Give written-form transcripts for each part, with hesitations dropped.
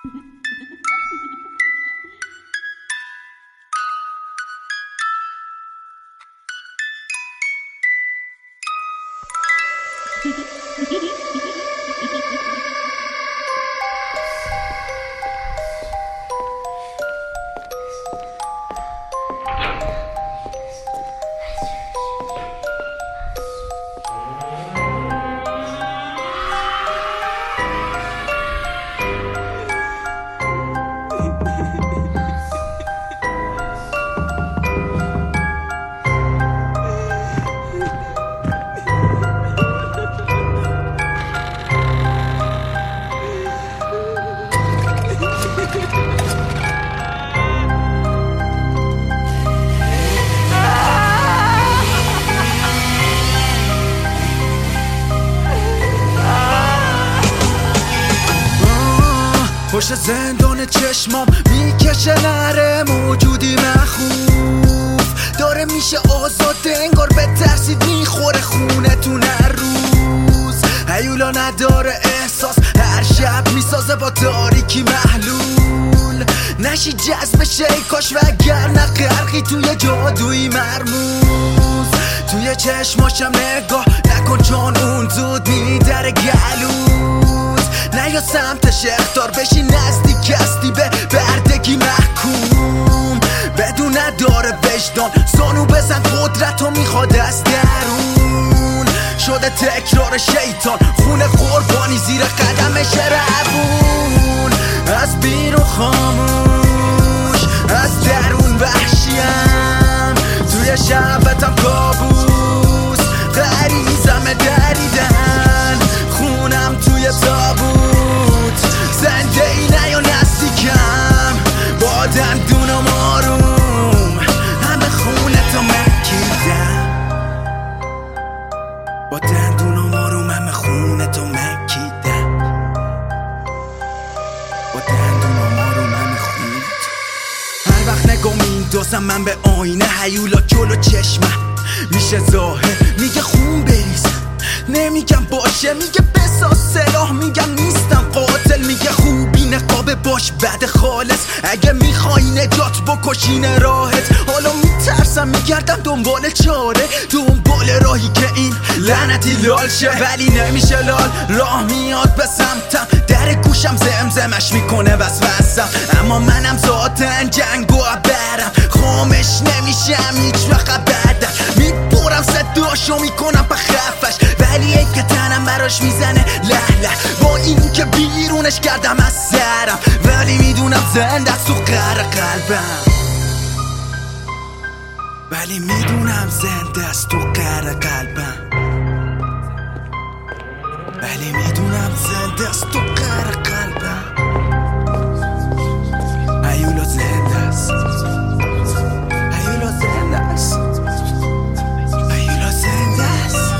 پشت زندان چشمام میکشه نره موجودی مخوف داره میشه آزاده انگار به ترسید میخوره خونتون هر روز هیولا نداره احساس هر شب میسازه با تاریکی محلول نشی جذب ای کاش وگر نه غرقی توی جادویی مرموز توی چشماشم نگاه نکن چون اون زود میدره گلوز نه یا سمتش اختار بشی نزدیک هستی به بردگی محکوم بدون نداره وجدان زانو بزن قدرتو میخواد از درون شده تکرار شیطان خونه قربانی زیر قدمش روون از بیرون خاموش از درون وحشیم توی شبتم کابوس غریزم دریدن خونم توی تابوت زنده ای نه یا نزدیکم با دندونم آروم همه خونتو مکیدم با دندونم آروم همه خونتو مکیدم با دندونم آروم همه خونتو هر وقت نگاه میندازم من به آینه هیولا جلو چشمم میشه ظاهر میگه خون بریز نمیگم باشه میگه بساز سلاح میگم نیستم قاتل میگه خوبی نقابه باش بد خالص اگه میخوای نجات بکشین راحت حالا میترسم میگردم دنبال چاره دنبال راهی که این لعنتی لال شه ولی نمیشه لال راه میاد به سمتم در گوشم زمزمش میکنه وسوسم اما منم ذاتن جنگو برم خامش نمیشم هیچ وقت بعدم میبرم صداشو میکنم به خفش ولی ای که تنم براش میزنه له با این که بیرونش کردم از سرم ولی میدونم زنده است تو قهر قلبم ولی میدونم زنده است تو قهر قلبم ولی میدونم زنده است تو قهر قلبم هیولا زنده است هیولا زنده است هیولا زنده است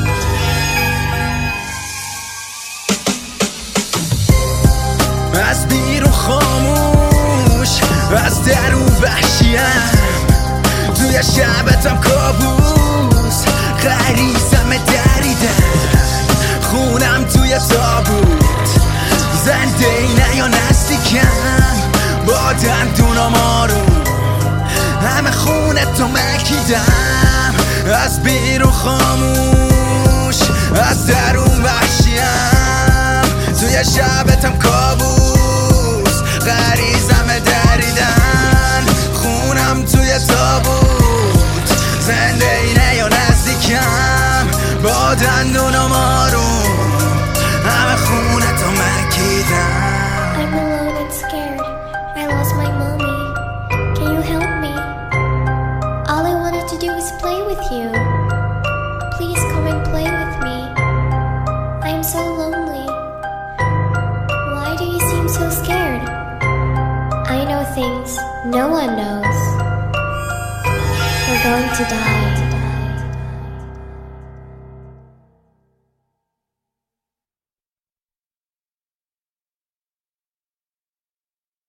از بیرون خاموش از درون وحشیم توی شبتم کابوس غریزم دریدن خونم توی تابوت زنده ای نه یا نزدیکم با دندونم آروم همه خونتو مکیدم از بیرون خاموش از درون وحشیم توی شبتم کابوس غریزم دریدن خونم توی تابوت زنده ای نه یا نزدیکم با دندونم آروم همه خونتو مکیدم I'm alone and scared. I lost my mommy. Can you help me? All I wanted to do is play with you. Please come and play with me. I am so lonely. Why do you seem so scared? I know things no one knows. We're going to die.